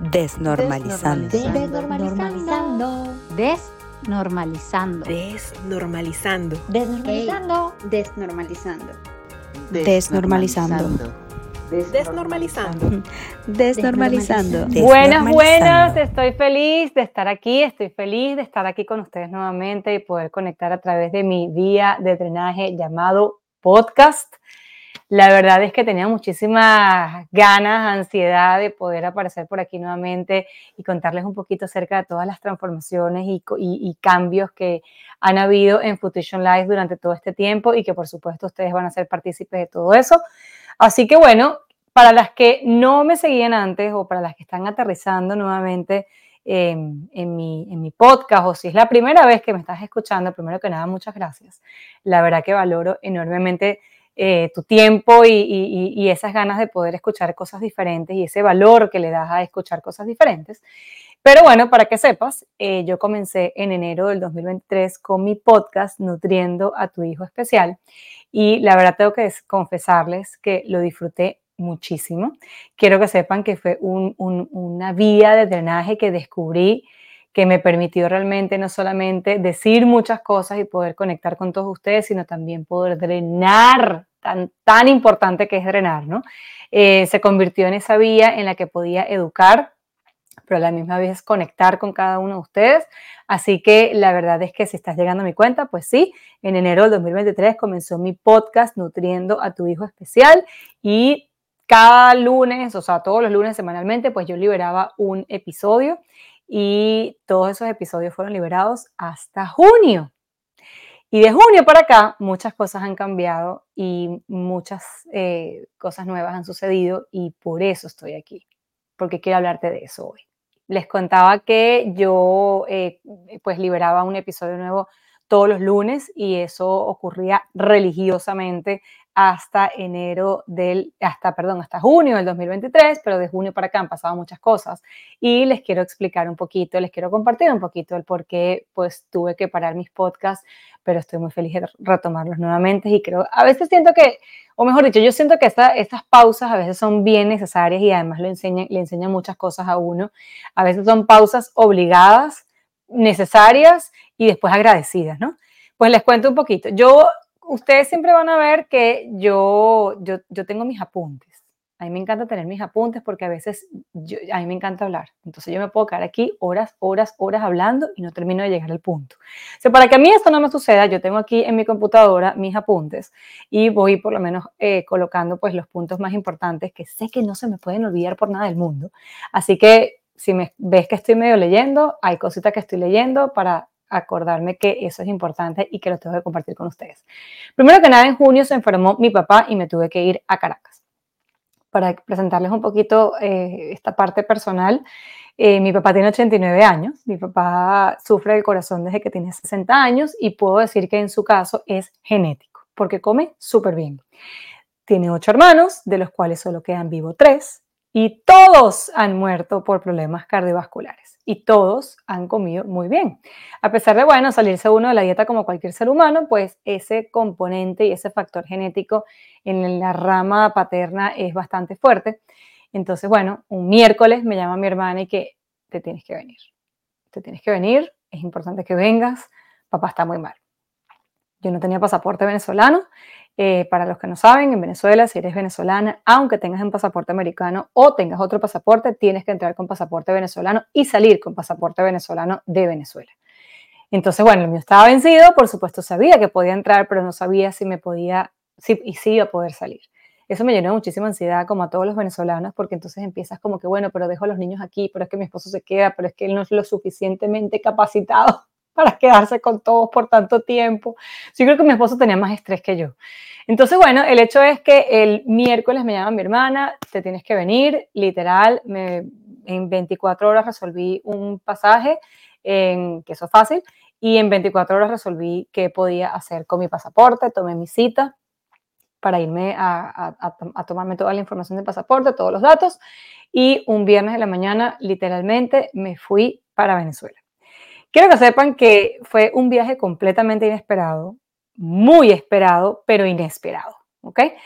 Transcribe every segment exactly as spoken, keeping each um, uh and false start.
Desnormalizando. Desnormalizando. Desnormalizando. Desnormalizando. Desnormalizando. Desnormalizando. Desnormalizando. Desnormalizando. Desnormalizando. Buenas, buenas, estoy feliz de estar aquí, estoy feliz de estar aquí con ustedes nuevamente y poder conectar a través de mi vía de drenaje llamado podcast. La verdad es que tenía muchísimas ganas, ansiedad de poder aparecer por aquí nuevamente y contarles un poquito acerca de todas las transformaciones y, y, y cambios que han habido en Futuition Life durante todo este tiempo y que por supuesto ustedes van a ser partícipes de todo eso. Así que bueno, para las que no me seguían antes o para las que están aterrizando nuevamente eh, en, mi, en mi podcast, o si es la primera vez que me estás escuchando, primero que nada, muchas gracias. La verdad que valoro enormemente eh, tu tiempo y, y, y esas ganas de poder escuchar cosas diferentes y ese valor que le das a escuchar cosas diferentes. Pero bueno, para que sepas, eh, yo comencé en enero del dos mil veintitrés con mi podcast Nutriendo a tu Hijo Especial y la verdad tengo que confesarles que lo disfruté muchísimo. Quiero que sepan que fue un, un, una vía de drenaje que descubrí que me permitió realmente no solamente decir muchas cosas y poder conectar con todos ustedes, sino también poder drenar, tan, tan importante que es drenar, ¿no? Eh, se convirtió en esa vía en la que podía educar, pero a la misma vez conectar con cada uno de ustedes. Así que la verdad es que si estás llegando a mi cuenta, pues sí, en enero del dos mil veintitrés comenzó mi podcast Nutriendo a tu Hijo Especial y cada lunes, o sea, todos los lunes semanalmente, pues yo liberaba un episodio y todos esos episodios fueron liberados hasta junio. Y de junio para acá muchas cosas han cambiado y muchas eh, cosas nuevas han sucedido y por eso estoy aquí, porque quiero hablarte de eso hoy. Les contaba que yo eh, pues liberaba un episodio nuevo todos los lunes y eso ocurría religiosamente hasta enero del, hasta, perdón, hasta junio del dos mil veintitrés, pero de junio para acá han pasado muchas cosas y les quiero explicar un poquito, les quiero compartir un poquito el por qué pues tuve que parar mis podcasts, pero estoy muy feliz de retomarlos nuevamente y creo, a veces siento que, o mejor dicho, yo siento que esta, estas pausas a veces son bien necesarias y además le enseñan, le enseñan muchas cosas a uno. A veces son pausas obligadas, necesarias y después agradecidas, ¿no? Pues les cuento un poquito. Yo, ustedes siempre van a ver que yo, yo, yo tengo mis apuntes. A mí me encanta tener mis apuntes porque a veces yo, a mí me encanta hablar. Entonces yo me puedo quedar aquí horas, horas, horas hablando y no termino de llegar al punto. O sea, para que a mí esto no me suceda, yo tengo aquí en mi computadora mis apuntes y voy por lo menos eh, colocando pues los puntos más importantes que sé que no se me pueden olvidar por nada del mundo. Así que si me ves que estoy medio leyendo, hay cositas que estoy leyendo para acordarme que eso es importante y que lo tengo que compartir con ustedes. Primero que nada, en junio se enfermó mi papá y me tuve que ir a Caracas. Para presentarles un poquito eh, esta parte personal, eh, mi papá tiene ochenta y nueve años, mi papá sufre del corazón desde que tiene sesenta años y puedo decir que en su caso es genético, porque come súper bien. Tiene ocho hermanos, de los cuales solo quedan vivos tres, y todos han muerto por problemas cardiovasculares y todos han comido muy bien. A pesar de, bueno, salirse uno de la dieta como cualquier ser humano, pues ese componente y ese factor genético en la rama paterna es bastante fuerte. Entonces, bueno, un miércoles me llama mi hermana y que te tienes que venir. Te tienes que venir, es importante que vengas, papá está muy mal. Yo no tenía pasaporte venezolano. Eh, para los que no saben, en Venezuela, si eres venezolana, aunque tengas un pasaporte americano o tengas otro pasaporte, tienes que entrar con pasaporte venezolano y salir con pasaporte venezolano de Venezuela. Entonces, bueno, el mío estaba vencido, por supuesto sabía que podía entrar, pero no sabía si me podía, si, y si iba a poder salir. Eso me llenó de muchísima ansiedad, como a todos los venezolanos, porque entonces empiezas como que, bueno, pero dejo a los niños aquí, pero es que mi esposo se queda, pero es que él no es lo suficientemente capacitado para quedarse con todos por tanto tiempo. Yo creo que mi esposo tenía más estrés que yo. Entonces, bueno, el hecho es que el miércoles me llama mi hermana, te tienes que venir, literal, me, en veinticuatro horas resolví un pasaje, en, que eso es fácil, y en veinticuatro horas resolví qué podía hacer con mi pasaporte, tomé mi cita para irme a, a, a tomarme toda la información del pasaporte, todos los datos, y un viernes de la mañana, literalmente, me fui para Venezuela. Quiero que sepan que fue un viaje completamente inesperado, muy esperado, pero inesperado, ¿ok?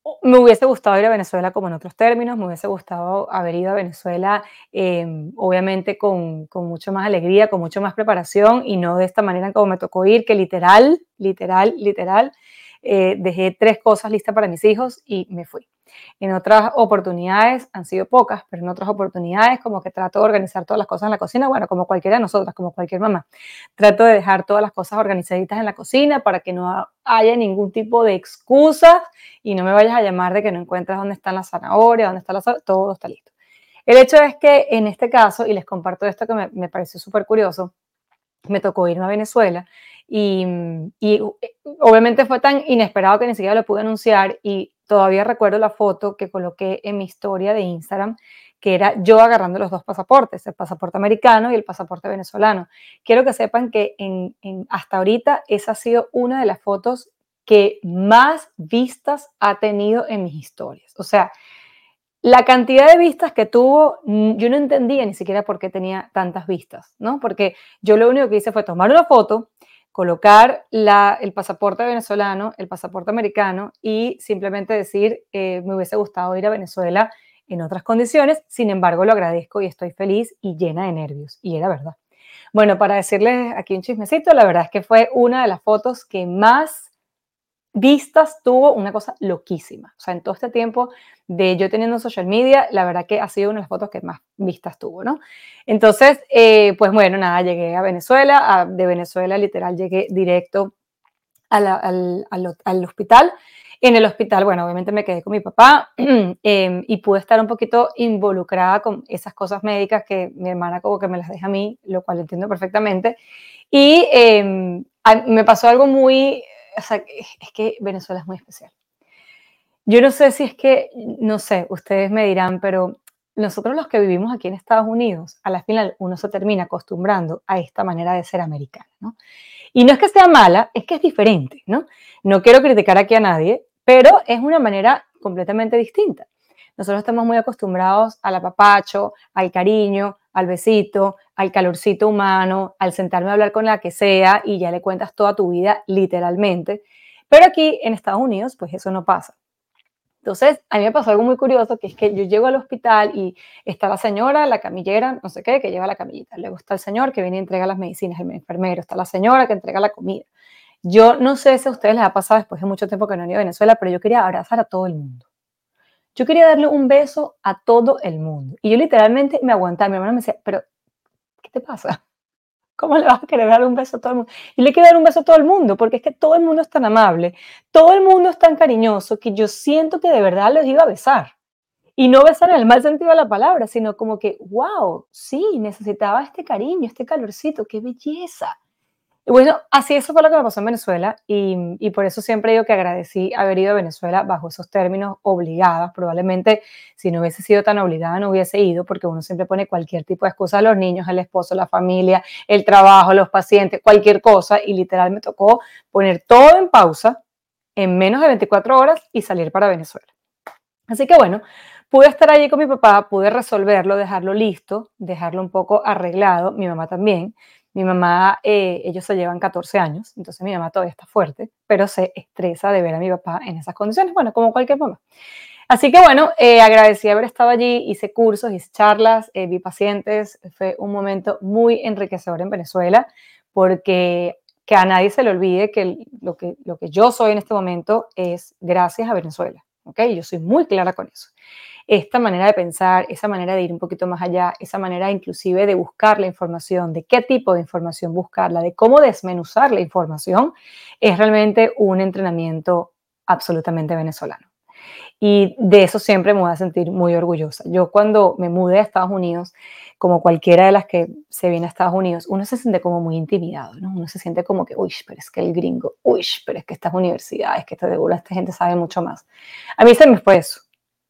Me hubiese gustado ir a Venezuela como en otros términos, me hubiese gustado haber ido a Venezuela, eh, obviamente con, con mucho más alegría, con mucho más preparación y no de esta manera como me tocó ir, que literal, literal, literal, eh, dejé tres cosas listas para mis hijos y me fui. En otras oportunidades, han sido pocas, pero en otras oportunidades como que trato de organizar todas las cosas en la cocina, bueno, como cualquiera de nosotras, como cualquier mamá. Trato de dejar todas las cosas organizaditas en la cocina para que no haya ningún tipo de excusa y no me vayas a llamar de que no encuentras dónde están las zanahorias, dónde está la sal, todo está listo. El hecho es que en este caso, y les comparto esto que me, me pareció súper curioso, me tocó irme a Venezuela y, y obviamente fue tan inesperado que ni siquiera lo pude anunciar y todavía recuerdo la foto que coloqué en mi historia de Instagram, que era yo agarrando los dos pasaportes, el pasaporte americano y el pasaporte venezolano. Quiero que sepan que en, en, hasta ahorita esa ha sido una de las fotos que más vistas ha tenido en mis historias. O sea, la cantidad de vistas que tuvo, yo no entendía ni siquiera por qué tenía tantas vistas, ¿no? Porque yo lo único que hice fue tomar una foto, colocar la, el pasaporte venezolano, el pasaporte americano y simplemente decir, eh, me hubiese gustado ir a Venezuela en otras condiciones, sin embargo lo agradezco y estoy feliz y llena de nervios, y era verdad. Bueno, para decirles aquí un chismecito, la verdad es que fue una de las fotos que más vistas tuvo, una cosa loquísima. O sea, en todo este tiempo de yo teniendo social media, la verdad que ha sido una de las fotos que más vistas tuvo, ¿no? Entonces, eh, pues bueno, nada, llegué a Venezuela, a, de Venezuela literal llegué directo a la, al, al, al hospital. En el hospital, bueno, obviamente me quedé con mi papá eh, y pude estar un poquito involucrada con esas cosas médicas que mi hermana como que me las deja a mí, lo cual entiendo perfectamente. Y eh, a, me pasó algo muy, o sea, es que Venezuela es muy especial. Yo no sé si es que, no sé, ustedes me dirán, pero nosotros los que vivimos aquí en Estados Unidos, a la final uno se termina acostumbrando a esta manera de ser americana, ¿no? Y no es que sea mala, es que es diferente, ¿no? No quiero criticar aquí a nadie, pero es una manera completamente distinta. Nosotros estamos muy acostumbrados al apapacho, al cariño, al besito, al calorcito humano, al sentarme a hablar con la que sea y ya le cuentas toda tu vida literalmente. Pero aquí en Estados Unidos, pues eso no pasa. Entonces, a mí me pasó algo muy curioso, que es que yo llego al hospital y está la señora, la camillera, no sé qué, que lleva la camillita. Luego está el señor que viene y entrega las medicinas, el enfermero. Está la señora que entrega la comida. Yo no sé si a ustedes les ha pasado después de mucho tiempo que no he ido a Venezuela, pero yo quería abrazar a todo el mundo. Yo quería darle un beso a todo el mundo. Y yo literalmente me aguantaba. Mi hermana me decía, pero, ¿qué te pasa? ¿Cómo le vas a querer dar un beso a todo el mundo? Y le quiero dar un beso a todo el mundo, porque es que todo el mundo es tan amable, todo el mundo es tan cariñoso, que yo siento que de verdad los iba a besar. Y no besar en el mal sentido de la palabra, sino como que, wow, sí, necesitaba este cariño, este calorcito, qué belleza. Y bueno, así eso fue lo que me pasó en Venezuela y, y por eso siempre digo que agradecí haber ido a Venezuela bajo esos términos obligadas. Probablemente si no hubiese sido tan obligada no hubiese ido porque uno siempre pone cualquier tipo de excusa a los niños, al esposo, la familia, el trabajo, los pacientes, cualquier cosa y literal me tocó poner todo en pausa en menos de veinticuatro horas y salir para Venezuela. Así que bueno, pude estar allí con mi papá, pude resolverlo, dejarlo listo, dejarlo un poco arreglado, mi mamá también. Mi mamá, eh, ellos se llevan catorce años, entonces mi mamá todavía está fuerte, pero se estresa de ver a mi papá en esas condiciones, bueno, como cualquier mamá. Así que bueno, eh, agradecí haber estado allí, hice cursos, hice charlas, eh, vi pacientes, fue un momento muy enriquecedor en Venezuela, porque que a nadie se le olvide que lo que, lo que yo soy en este momento es gracias a Venezuela, ¿ok? Yo soy muy clara con eso. Esta manera de pensar, esa manera de ir un poquito más allá, esa manera inclusive de buscar la información, de qué tipo de información buscarla, de cómo desmenuzar la información, es realmente un entrenamiento absolutamente venezolano. Y de eso siempre me voy a sentir muy orgullosa. Yo cuando me mudé a Estados Unidos, como cualquiera de las que se viene a Estados Unidos, uno se siente como muy intimidado, ¿no? Uno se siente como que, uy, pero es que el gringo, uy, pero es que estas universidades, que esta, esta gente sabe mucho más. A mí se me fue eso.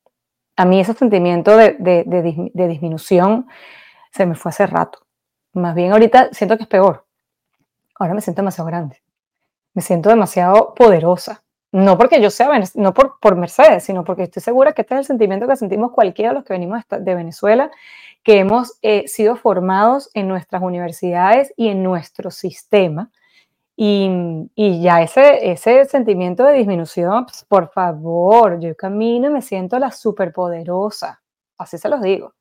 A mí ese sentimiento de, de, de, de disminución se me fue hace rato. Más bien ahorita siento que es peor. Ahora me siento demasiado grande. Me siento demasiado poderosa. No porque yo sea, no por, por Mercedes, sino porque estoy segura que este es el sentimiento que sentimos cualquiera de los que venimos de Venezuela, que hemos eh, sido formados en nuestras universidades y en nuestro sistema. Y, y ya ese, ese sentimiento de disminución, pues, por favor, yo camino y me siento la superpoderosa, así se los digo.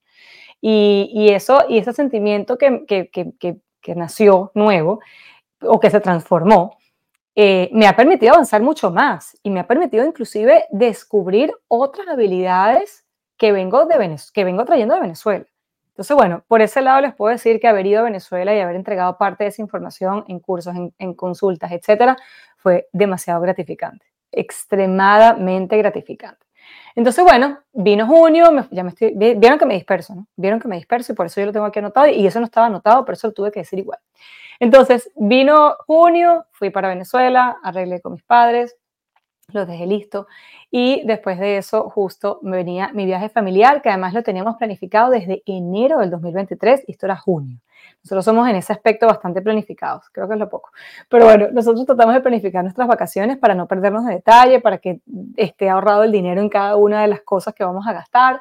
Y, y, eso, y ese sentimiento que, que, que, que, que nació nuevo o que se transformó, eh, me ha permitido avanzar mucho más y me ha permitido inclusive descubrir otras habilidades que vengo, de Venez- que vengo trayendo de Venezuela. Entonces, bueno, por ese lado les puedo decir que haber ido a Venezuela y haber entregado parte de esa información en cursos, en, en consultas, etcétera, fue demasiado gratificante, extremadamente gratificante. Entonces, bueno, vino junio, me, ya me estoy, vieron que me disperso, ¿no? Vieron que me disperso y por eso yo lo tengo aquí anotado y eso no estaba anotado, pero eso lo tuve que decir igual. Entonces, vino junio, fui para Venezuela, arreglé con mis padres, los dejé listo y después de eso justo me venía mi viaje familiar, que además lo teníamos planificado desde enero del dos mil veintitrés y esto era junio. Nosotros somos en ese aspecto bastante planificados, creo que es lo poco. Pero bueno, nosotros tratamos de planificar nuestras vacaciones para no perdernos de detalle, para que esté ahorrado el dinero en cada una de las cosas que vamos a gastar.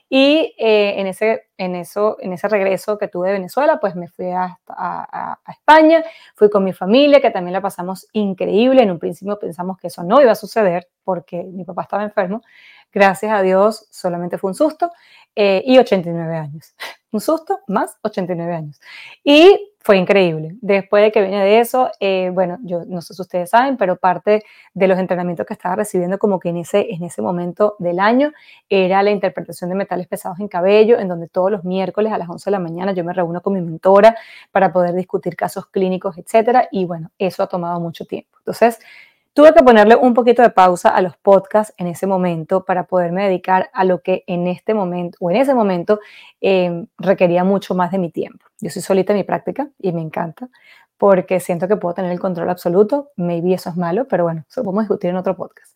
Y eh, en, ese, en, eso, en ese regreso que tuve de Venezuela, pues me fui a, a, a España, fui con mi familia, que también la pasamos increíble. En un principio pensamos que eso no iba a suceder porque mi papá estaba enfermo. Gracias a Dios, solamente fue un susto eh, y ochenta y nueve años. Un susto más ochenta y nueve años. Y fue increíble. Después de que vine de eso, eh, bueno, yo no sé si ustedes saben, pero parte de los entrenamientos que estaba recibiendo como que en ese, en ese momento del año era la interpretación de metales pesados en cabello, en donde todos los miércoles a las once de la mañana yo me reúno con mi mentora para poder discutir casos clínicos, etcétera. Y bueno, eso ha tomado mucho tiempo. Entonces, tuve que ponerle un poquito de pausa a los podcasts en ese momento para poderme dedicar a lo que en este momento o en ese momento eh, requería mucho más de mi tiempo. Yo soy solita en mi práctica y me encanta porque siento que puedo tener el control absoluto. Maybe eso es malo, pero bueno, eso lo podemos discutir en otro podcast.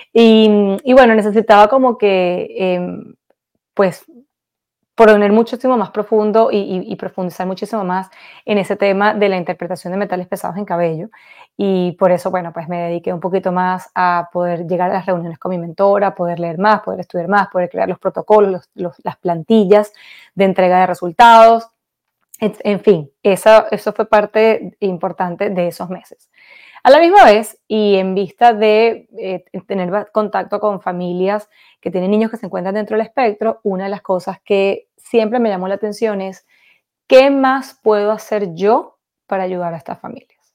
Y, y bueno, necesitaba como que, eh, pues, poner muchísimo más profundo y, y, y profundizar muchísimo más en ese tema de la interpretación de metales pesados en cabello. Y por eso, bueno, pues me dediqué un poquito más a poder llegar a las reuniones con mi mentora, poder leer más, poder estudiar más, poder crear los protocolos, los, los, las plantillas de entrega de resultados. En, en fin, eso, eso fue parte importante de esos meses. A la misma vez, y en vista de eh, tener contacto con familias que tienen niños que se encuentran dentro del espectro, una de las cosas que siempre me llamó la atención es, ¿qué más puedo hacer yo para ayudar a estas familias?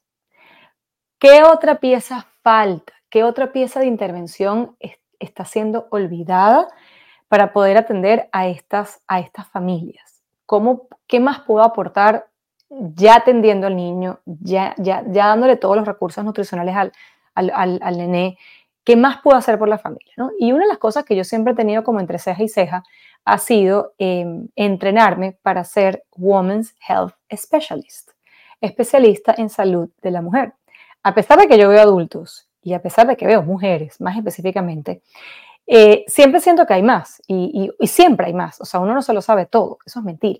¿Qué otra pieza falta? ¿Qué otra pieza de intervención es, está siendo olvidada para poder atender a estas, a estas familias? ¿Cómo, ¿Qué más puedo aportar ya atendiendo al niño, ya, ya, ya dándole todos los recursos nutricionales al, al, al, al nené? ¿Qué más puedo hacer por la familia, ¿no? Y una de las cosas que yo siempre he tenido como entre ceja y ceja ha sido eh, entrenarme para ser Women's Health Specialist, especialista en salud de la mujer. A pesar de que yo veo adultos y a pesar de que veo mujeres, más específicamente, eh, siempre siento que hay más y, y, y siempre hay más. O sea, uno no se lo sabe todo, eso es mentira.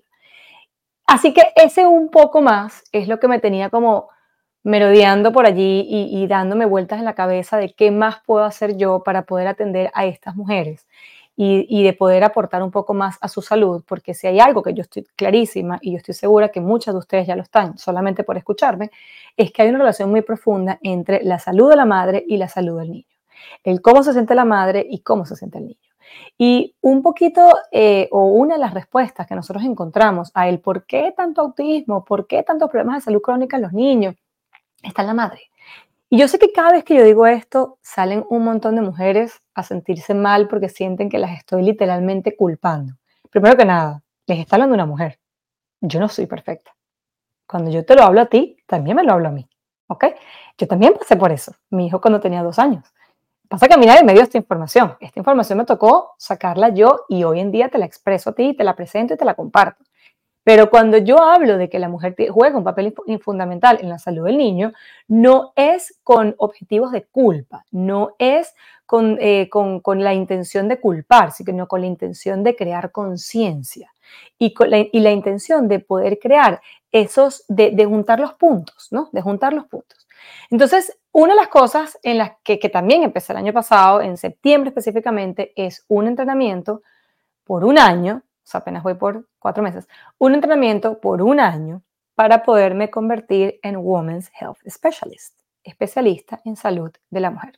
Así que ese un poco más es lo que me tenía como merodeando por allí y, y dándome vueltas en la cabeza de qué más puedo hacer yo para poder atender a estas mujeres y, y de poder aportar un poco más a su salud, porque si hay algo que yo estoy clarísima y yo estoy segura que muchas de ustedes ya lo están solamente por escucharme, es que hay una relación muy profunda entre la salud de la madre y la salud del niño. El cómo se siente la madre y cómo se siente el niño. Y un poquito, eh, o una de las respuestas que nosotros encontramos a el por qué tanto autismo, por qué tantos problemas de salud crónica en los niños, está en la madre. Y yo sé que cada vez que yo digo esto, salen un montón de mujeres a sentirse mal porque sienten que las estoy literalmente culpando. Primero que nada, les está hablando una mujer. Yo no soy perfecta. Cuando yo te lo hablo a ti, también me lo hablo a mí. ¿Ok? Yo también pasé por eso. Mi hijo cuando tenía dos años. Pasa que a mí nadie me dio esta información. Esta información me tocó sacarla yo y hoy en día te la expreso a ti, te la presento y te la comparto. Pero cuando yo hablo de que la mujer juega un papel fundamental en la salud del niño, no es con objetivos de culpa, no es con, eh, con, con la intención de culpar, sino con la intención de crear conciencia y, y la intención de poder crear esos, de, de juntar los puntos, ¿no? De juntar los puntos. Entonces, una de las cosas en las que, que también empecé el año pasado, en septiembre específicamente, es un entrenamiento por un año, o sea, apenas voy por cuatro meses, un entrenamiento por un año para poderme convertir en Women's Health Specialist, especialista en salud de la mujer.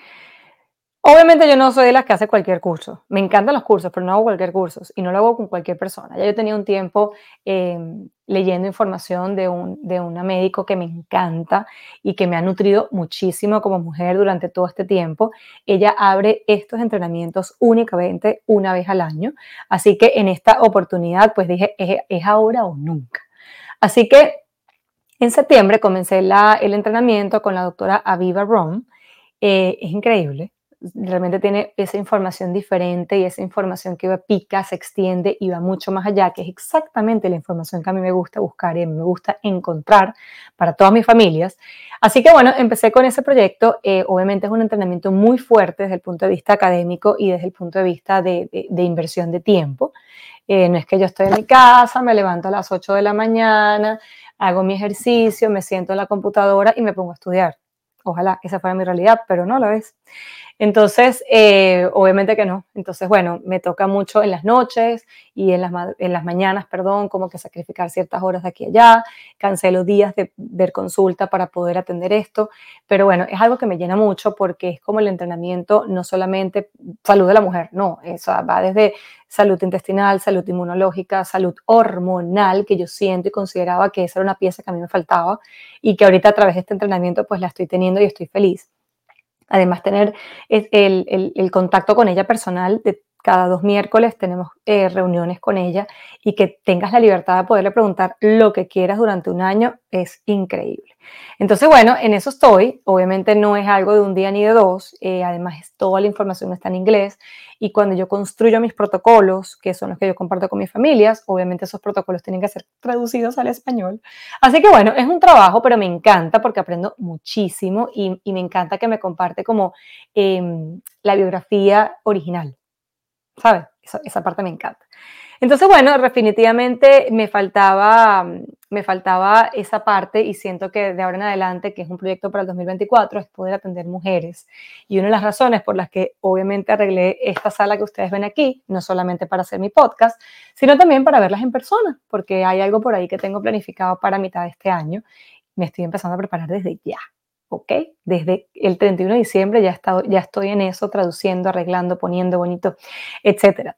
Obviamente yo no soy de las que hace cualquier curso. Me encantan los cursos, pero no hago cualquier curso y no lo hago con cualquier persona. Ya yo tenía un tiempo eh, leyendo información de, un, de una médico que me encanta y que me ha nutrido muchísimo como mujer durante todo este tiempo. Ella abre estos entrenamientos únicamente una vez al año. Así que en esta oportunidad pues dije, es, es ahora o nunca. Así que en septiembre comencé la, el entrenamiento con la doctora Aviva Romm. Eh, es increíble. Realmente tiene esa información diferente y esa información que pica, se extiende y va mucho más allá, que es exactamente la información que a mí me gusta buscar y a mí me gusta encontrar para todas mis familias. Así que bueno, empecé con ese proyecto. Eh, obviamente es un entrenamiento muy fuerte desde el punto de vista académico y desde el punto de vista de, de, de inversión de tiempo. Eh, no es que yo estoy en mi casa, me levanto a las ocho de la mañana, hago mi ejercicio, me siento en la computadora y me pongo a estudiar. Ojalá esa fuera mi realidad, pero no lo es. Entonces, eh, obviamente que no. Entonces, bueno, me toca mucho en las noches y en las, en las mañanas, perdón, como que sacrificar ciertas horas de aquí a allá. Cancelo días de ver consulta para poder atender esto. Pero bueno, es algo que me llena mucho porque es como el entrenamiento, no solamente salud de la mujer, no, eso va desde salud intestinal, salud inmunológica, salud hormonal, que yo siento y consideraba que esa era una pieza que a mí me faltaba y que ahorita a través de este entrenamiento pues la estoy teniendo y estoy feliz. Además, tener el, el, el contacto con ella personal, de cada dos miércoles tenemos eh, reuniones con ella y que tengas la libertad de poderle preguntar lo que quieras durante un año es increíble. Entonces, bueno, en eso estoy. Obviamente no es algo de un día ni de dos. Eh, además, toda la información está en inglés y cuando yo construyo mis protocolos, que son los que yo comparto con mis familias, obviamente esos protocolos tienen que ser traducidos al español. Así que bueno, es un trabajo, pero me encanta porque aprendo muchísimo y, y me encanta que me comparte como eh, la biografía original, ¿sabes? Esa, esa parte me encanta. Entonces, bueno, definitivamente me faltaba, me faltaba esa parte y siento que de ahora en adelante, que es un proyecto para el dos mil veinticuatro, es poder atender mujeres. Y una de las razones por las que obviamente arreglé esta sala que ustedes ven aquí, no solamente para hacer mi podcast, sino también para verlas en persona, porque hay algo por ahí que tengo planificado para mitad de este año. Me estoy empezando a preparar desde ya. ¿Ok? Desde el treinta y uno de diciembre ya, está, ya estoy en eso, traduciendo, arreglando, poniendo bonito, etcétera.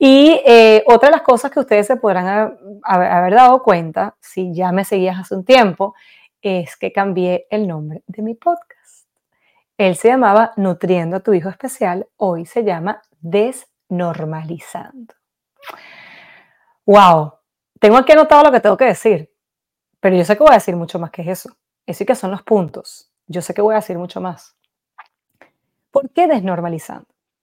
Y eh, otra de las cosas que ustedes se podrán haber, haber dado cuenta, si ya me seguías hace un tiempo, es que cambié el nombre de mi podcast. Él se llamaba Nutriendo a tu Hijo Especial, hoy se llama Desnormalizando. ¡Wow! Tengo aquí anotado lo que tengo que decir, pero yo sé que voy a decir mucho más que eso. Eso y que son los puntos. Yo sé que voy a decir mucho más. ¿Por qué desnormalizando?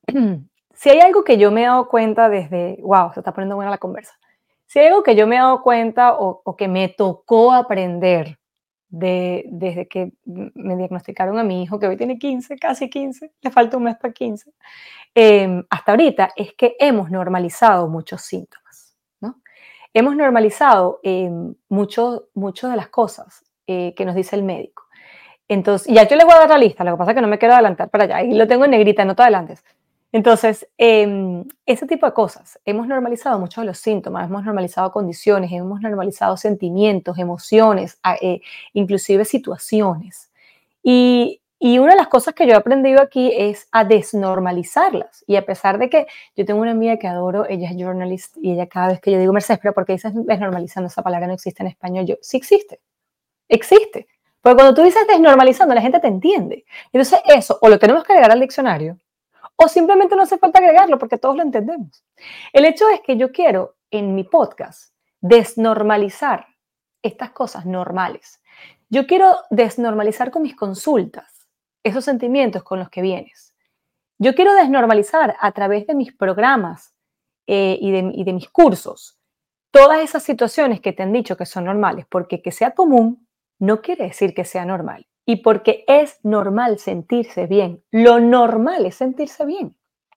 Si hay algo que yo me he dado cuenta desde, wow, se está poniendo buena la conversa. Si hay algo que yo me he dado cuenta o, o que me tocó aprender de, desde que me diagnosticaron a mi hijo, que hoy tiene quince, casi quince, le falta un mes para quince, eh, hasta ahorita, es que hemos normalizado muchos síntomas, ¿no? Hemos normalizado eh, mucho, mucho de las cosas eh, que nos dice el médico. Entonces, ya yo le voy a dar la lista, lo que pasa es que no me quiero adelantar para allá, y lo tengo en negrita, no te adelantes. Entonces, eh, ese tipo de cosas, hemos normalizado muchos de los síntomas, hemos normalizado condiciones, hemos normalizado sentimientos, emociones, eh, inclusive situaciones. Y, y una de las cosas que yo he aprendido aquí es a desnormalizarlas. Y a pesar de que yo tengo una amiga que adoro, ella es journalist, y ella cada vez que yo digo, Mercedes, pero ¿por qué dices desnormalizando? Esa palabra no existe en español. Yo, sí existe, existe. Porque cuando tú dices desnormalizando, la gente te entiende. Entonces eso, o lo tenemos que agregar al diccionario, o simplemente no hace falta agregarlo porque todos lo entendemos. El hecho es que yo quiero, en mi podcast, desnormalizar estas cosas normales. Yo quiero desnormalizar con mis consultas esos sentimientos con los que vienes. Yo quiero desnormalizar a través de mis programas eh, y, de, y de mis cursos todas esas situaciones que te han dicho que son normales, porque que sea común no quiere decir que sea normal. Y porque es normal sentirse bien. Lo normal es sentirse bien.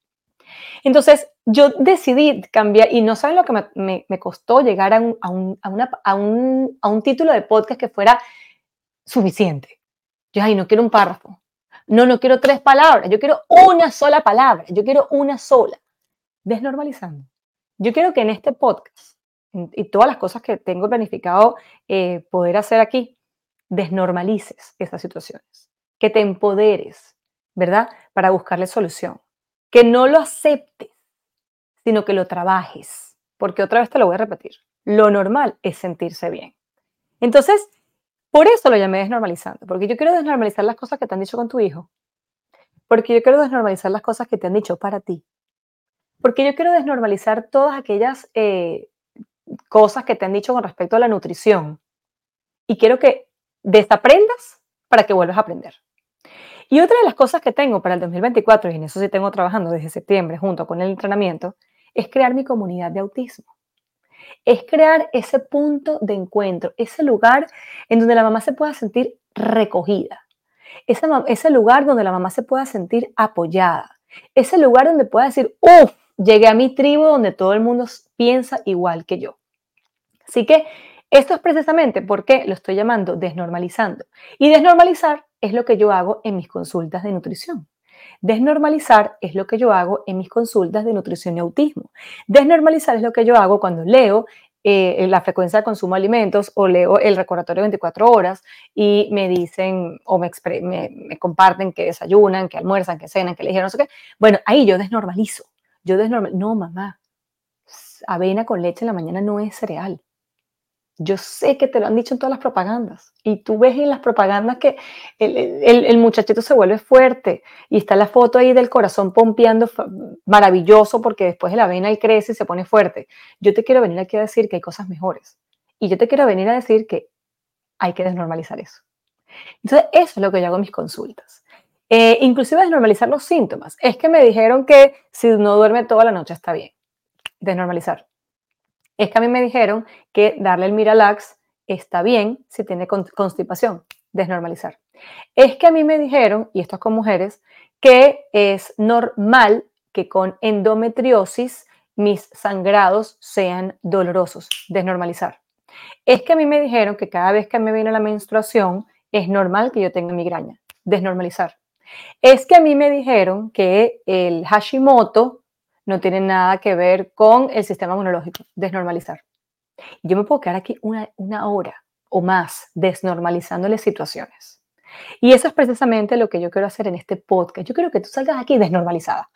Entonces, yo decidí cambiar, y no saben lo que me, me, me costó llegar a un, a, un, a, una, a, un, a un título de podcast que fuera suficiente. Yo, ay, no quiero un párrafo. No, no quiero tres palabras. Yo quiero una sola palabra. Yo quiero una sola. Desnormalizando. Yo quiero que en este podcast y todas las cosas que tengo planificado eh, poder hacer aquí, desnormalices estas situaciones, que te empoderes, ¿verdad? Para buscarle solución. Que no lo aceptes, sino que lo trabajes. Porque otra vez te lo voy a repetir. Lo normal es sentirse bien. Entonces, por eso lo llamé desnormalizando. Porque yo quiero desnormalizar las cosas que te han dicho con tu hijo. Porque yo quiero desnormalizar las cosas que te han dicho para ti. Porque yo quiero desnormalizar todas aquellas eh, cosas que te han dicho con respecto a la nutrición. Y quiero que desaprendas para que vuelvas a aprender. Y otra de las cosas que tengo para el dos mil veinticuatro, y en eso sí tengo trabajando desde septiembre junto con el entrenamiento, es crear mi comunidad de autismo. Es crear ese punto de encuentro, ese lugar en donde la mamá se pueda sentir recogida. Ese, ese lugar donde la mamá se pueda sentir apoyada. Ese lugar donde pueda decir, uff, llegué a mi tribu donde todo el mundo piensa igual que yo. Así que esto es precisamente porque lo estoy llamando desnormalizando. Y desnormalizar es lo que yo hago en mis consultas de nutrición. Desnormalizar es lo que yo hago en mis consultas de nutrición y autismo. Desnormalizar es lo que yo hago cuando leo eh, la frecuencia de consumo de alimentos o leo el recordatorio de veinticuatro horas y me dicen o me, me, me comparten que desayunan, que almuerzan, que cenan, que le dijeron no sé qué. Bueno, ahí yo desnormalizo. Yo desnormalizo. No, mamá, avena con leche en la mañana no es cereal. Yo sé que te lo han dicho en todas las propagandas y tú ves en las propagandas que el, el, el muchachito se vuelve fuerte y está la foto ahí del corazón pompeando maravilloso porque después de la avena él crece y se pone fuerte. Yo te quiero venir aquí a decir que hay cosas mejores y yo te quiero venir a decir que hay que desnormalizar eso. Entonces eso es lo que yo hago en mis consultas. Eh, inclusive desnormalizar los síntomas. Es que me dijeron que si no duerme toda la noche está bien. Desnormalizar. Es que a mí me dijeron que darle el Miralax está bien si tiene constipación, desnormalizar. Es que a mí me dijeron, y esto es con mujeres, que es normal que con endometriosis mis sangrados sean dolorosos, desnormalizar. Es que a mí me dijeron que cada vez que me viene la menstruación es normal que yo tenga migraña, desnormalizar. Es que a mí me dijeron que el Hashimoto no tiene nada que ver con el sistema inmunológico, desnormalizar. Yo me puedo quedar aquí una, una hora o más desnormalizándole situaciones. Y eso es precisamente lo que yo quiero hacer en este podcast. Yo quiero que tú salgas aquí desnormalizada.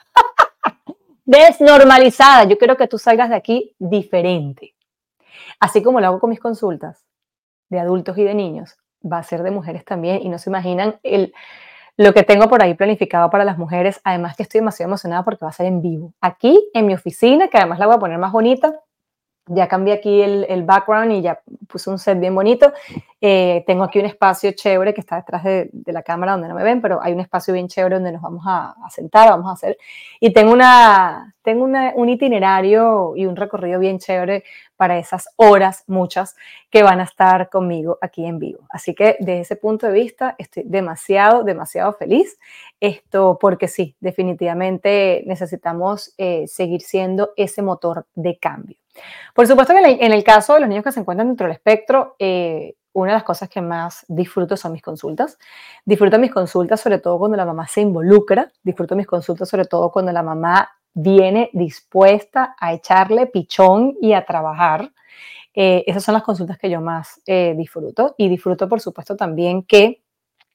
Desnormalizada. Yo quiero que tú salgas de aquí diferente. Así como lo hago con mis consultas de adultos y de niños, va a ser de mujeres también. Y no se imaginan el... lo que tengo por ahí planificado para las mujeres, además que estoy demasiado emocionada porque va a ser en vivo. Aquí, en mi oficina, que además la voy a poner más bonita. Ya cambié aquí el, el background y ya puse un set bien bonito. Eh, tengo aquí un espacio chévere que está detrás de, de la cámara donde no me ven, pero hay un espacio bien chévere donde nos vamos a, a sentar, vamos a hacer. Y tengo, una, tengo una, un itinerario y un recorrido bien chévere para esas horas, muchas, que van a estar conmigo aquí en vivo. Así que desde ese punto de vista estoy demasiado, demasiado feliz. Esto porque sí, definitivamente necesitamos eh, seguir siendo ese motor de cambio. Por supuesto que en el caso de los niños que se encuentran dentro del espectro, eh, una de las cosas que más disfruto son mis consultas. Disfruto mis consultas sobre todo cuando la mamá se involucra, disfruto mis consultas sobre todo cuando la mamá viene dispuesta a echarle pichón y a trabajar. Eh, esas son las consultas que yo más eh, disfruto y disfruto por supuesto también que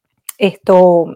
esto,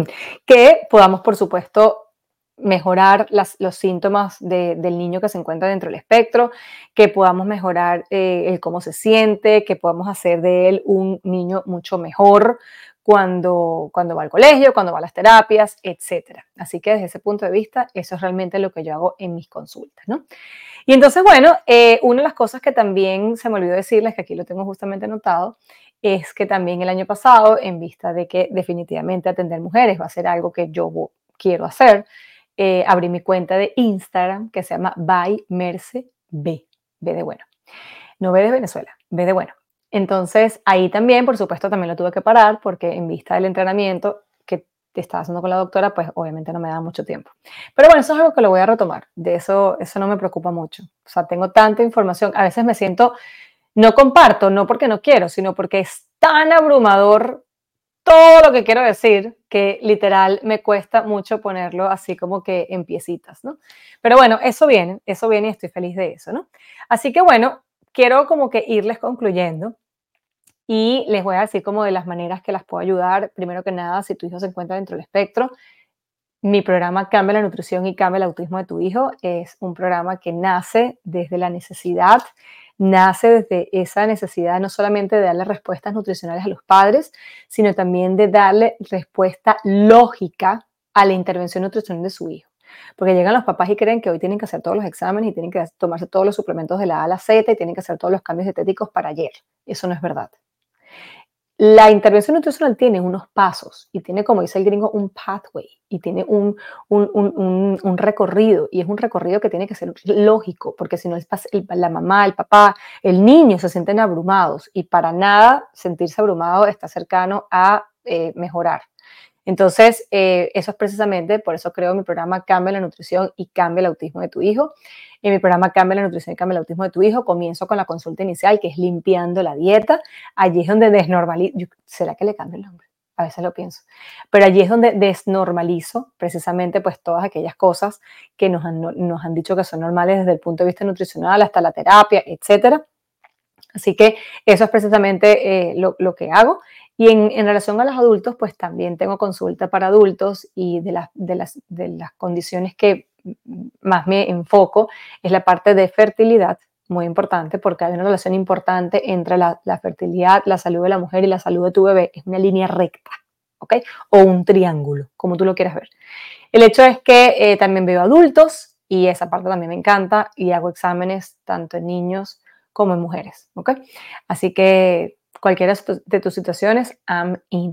que podamos por supuesto mejorar las, los síntomas de, del niño que se encuentra dentro del espectro, que podamos mejorar eh, el cómo se siente, que podamos hacer de él un niño mucho mejor cuando, cuando va al colegio, cuando va a las terapias, etcétera. Así que desde ese punto de vista, eso es realmente lo que yo hago en mis consultas, ¿no? Y entonces, bueno, eh, una de las cosas que también se me olvidó decirles, que aquí lo tengo justamente anotado, es que también el año pasado, en vista de que definitivamente atender mujeres va a ser algo que yo quiero hacer, Eh, abrí mi cuenta de Instagram que se llama By Merce B, B de bueno. No B de Venezuela, B de bueno. Entonces, ahí también, por supuesto, también lo tuve que parar porque en vista del entrenamiento que te estaba haciendo con la doctora, pues obviamente no me da mucho tiempo. Pero bueno, eso es algo que lo voy a retomar. De eso, eso no me preocupa mucho. O sea, tengo tanta información. A veces me siento, no comparto, no porque no quiero, sino porque es tan abrumador todo lo que quiero decir, que literal me cuesta mucho ponerlo así como que en piecitas, ¿no? Pero bueno, eso viene, eso viene y estoy feliz de eso, ¿no? Así que bueno, quiero como que irles concluyendo y les voy a decir como de las maneras que las puedo ayudar. Primero que nada, si tu hijo se encuentra dentro del espectro, mi programa Cambia la nutrición y cambia el autismo de tu hijo es un programa que nace desde la necesidad, nace desde esa necesidad no solamente de darle respuestas nutricionales a los padres, sino también de darle respuesta lógica a la intervención nutricional de su hijo. Porque llegan los papás y creen que hoy tienen que hacer todos los exámenes y tienen que tomarse todos los suplementos de la A a la Z y tienen que hacer todos los cambios dietéticos para ayer. Eso no es verdad. La intervención nutricional tiene unos pasos y tiene, como dice el gringo, un pathway y tiene un, un, un, un, un recorrido, y es un recorrido que tiene que ser lógico, porque si no el, el, la mamá, el papá, el niño se sienten abrumados, y para nada sentirse abrumado está cercano a eh, mejorar. Entonces, eh, eso es precisamente, por eso creo mi programa Cambia la nutrición y cambia el autismo de tu hijo. En mi programa Cambia la nutrición y cambia el autismo de tu hijo, comienzo con la consulta inicial, que es limpiando la dieta. Allí es donde desnormalizo. ¿Será que le cambio el nombre? A veces lo pienso. Pero allí es donde desnormalizo precisamente pues todas aquellas cosas que nos han, nos han dicho que son normales desde el punto de vista nutricional hasta la terapia, etcétera. Así que eso es precisamente eh, lo, lo que hago. Y en, en relación a los adultos, pues también tengo consulta para adultos, y de, la, de, las, de las condiciones que más me enfoco es la parte de fertilidad, muy importante, porque hay una relación importante entre la, la fertilidad, la salud de la mujer y la salud de tu bebé. Es una línea recta, ¿ok? O un triángulo, como tú lo quieras ver. El hecho es que eh, también veo adultos, y esa parte también me encanta, y hago exámenes tanto en niños como en mujeres, ¿ok? Así que cualquiera de tus situaciones, I'm in.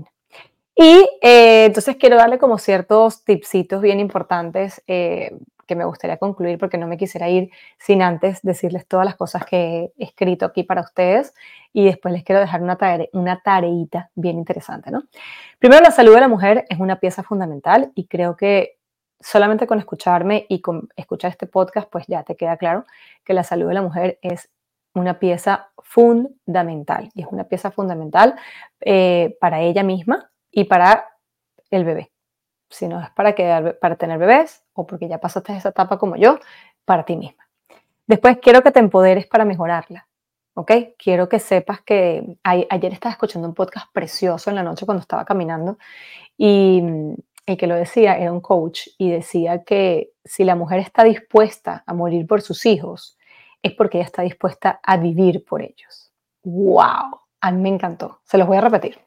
Y eh, entonces quiero darle como ciertos tipsitos bien importantes eh, que me gustaría concluir, porque no me quisiera ir sin antes decirles todas las cosas que he escrito aquí para ustedes, y después les quiero dejar una, tare una tareita bien interesante, ¿no? Primero, la salud de la mujer es una pieza fundamental, y creo que solamente con escucharme y con escuchar este podcast, pues ya te queda claro que la salud de la mujer es una pieza fundamental, y es una pieza fundamental eh, para ella misma y para el bebé. Si no es para, quedar, para tener bebés, o porque ya pasaste esa etapa como yo, para ti misma. Después quiero que te empoderes para mejorarla, ¿ok? Quiero que sepas que hay, ayer estaba escuchando un podcast precioso en la noche cuando estaba caminando, y el que lo decía era un coach, y decía que si la mujer está dispuesta a morir por sus hijos, es porque ella está dispuesta a vivir por ellos. ¡Wow! A mí me encantó. Se los voy a repetir.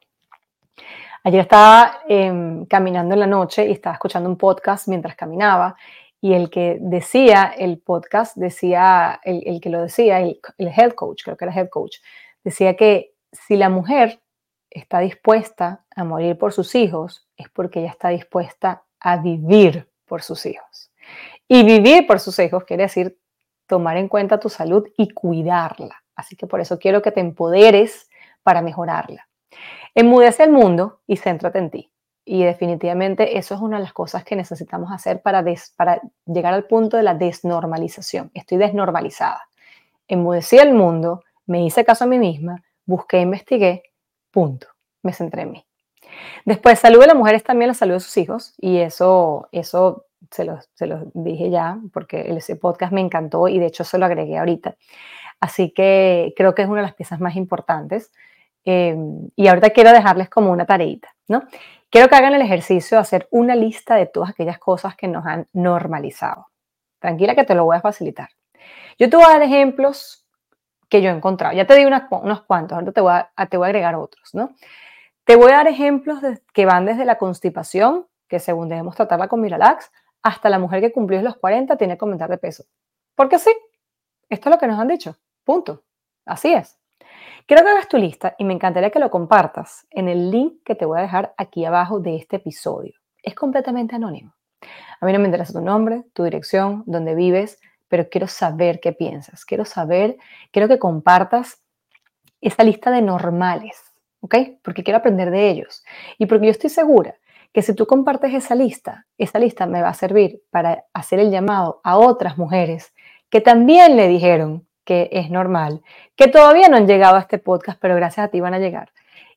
Ayer estaba eh, caminando en la noche y estaba escuchando un podcast mientras caminaba, y el que decía el podcast, decía, el, el que lo decía, el, el health coach, creo que era health coach, decía que si la mujer está dispuesta a morir por sus hijos, es porque ella está dispuesta a vivir por sus hijos. Y vivir por sus hijos quiere decir tomar en cuenta tu salud y cuidarla. Así que por eso quiero que te empoderes para mejorarla. Enmudece el mundo y céntrate en ti. Y definitivamente eso es una de las cosas que necesitamos hacer para, des, para llegar al punto de la desnormalización. Estoy desnormalizada. Enmudecí el mundo, me hice caso a mí misma, busqué, investigué, punto. Me centré en mí. Después, salud de la mujer es también la salud de sus hijos, y eso, eso se los, se los dije ya, porque ese podcast me encantó y de hecho se lo agregué ahorita. Así que creo que es una de las piezas más importantes. Eh, y ahorita quiero dejarles como una tareita, ¿no? Quiero que hagan el ejercicio de hacer una lista de todas aquellas cosas que nos han normalizado. Tranquila que te lo voy a facilitar. Yo te voy a dar ejemplos que yo he encontrado. Ya te di unas, unos cuantos, ahorita te voy, a, te voy a agregar otros, ¿no? Te voy a dar ejemplos de, que van desde la constipación, que según debemos tratarla con Miralax, hasta la mujer que cumplió los cuarenta tiene que aumentar de peso. Porque sí, esto es lo que nos han dicho. Punto. Así es. Quiero que hagas tu lista y me encantaría que lo compartas en el link que te voy a dejar aquí abajo de este episodio. Es completamente anónimo. A mí no me interesa tu nombre, tu dirección, dónde vives, pero quiero saber qué piensas. Quiero saber, quiero que compartas esa lista de normales, ¿ok? Porque quiero aprender de ellos. Y porque yo estoy segura que si tú compartes esa lista, esa lista me va a servir para hacer el llamado a otras mujeres que también le dijeron que es normal, que todavía no han llegado a este podcast, pero gracias a ti van a llegar,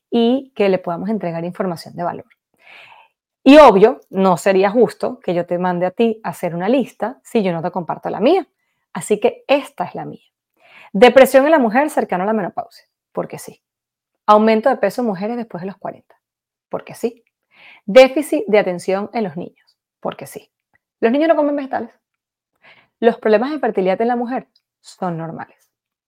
y que le podamos entregar información de valor. Y obvio, no sería justo que yo te mande a ti a hacer una lista si yo no te comparto la mía. Así que esta es la mía. Depresión en la mujer cercano a la menopausia, porque sí. Aumento de peso en mujeres después de los cuarenta, porque sí. Déficit de atención en los niños, porque sí. Los niños no comen vegetales. Los problemas de fertilidad en la mujer son normales.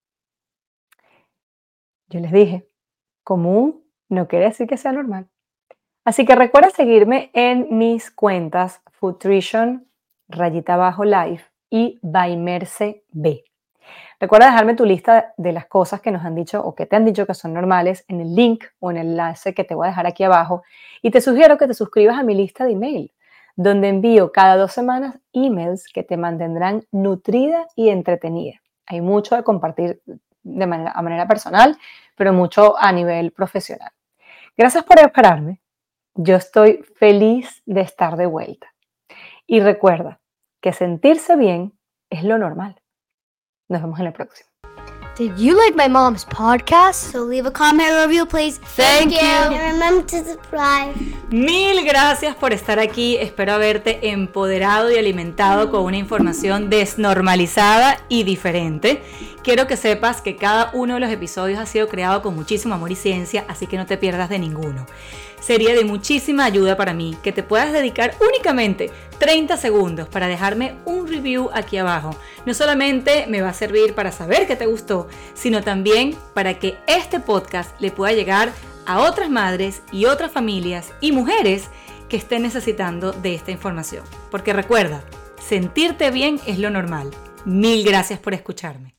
Yo les dije, común no quiere decir que sea normal. Así que recuerda seguirme en mis cuentas Foodtrition, rayita abajo live y by Merce B. Recuerda dejarme tu lista de las cosas que nos han dicho o que te han dicho que son normales en el link o en el enlace que te voy a dejar aquí abajo. Y te sugiero que te suscribas a mi lista de email, donde envío cada dos semanas emails que te mantendrán nutrida y entretenida. Hay mucho de compartir de manera, a manera personal, pero mucho a nivel profesional. Gracias por esperarme. Yo estoy feliz de estar de vuelta. Y recuerda que sentirse bien es lo normal. Nos vemos en la próxima. Did you like my mom's podcast? So leave a comment or review, please. Thank, Thank you. you. And remember to subscribe. Mil gracias por estar aquí. Espero haberte empoderado y alimentado con una información desnormalizada y diferente. Quiero que sepas que cada uno de los episodios ha sido creado con muchísimo amor y ciencia, así que no te pierdas de ninguno. Sería de muchísima ayuda para mí que te puedas dedicar únicamente treinta segundos para dejarme un review aquí abajo. No solamente me va a servir para saber que te gustó, sino también para que este podcast le pueda llegar a otras madres y otras familias y mujeres que estén necesitando de esta información. Porque recuerda, sentirte bien es lo normal. Mil gracias por escucharme.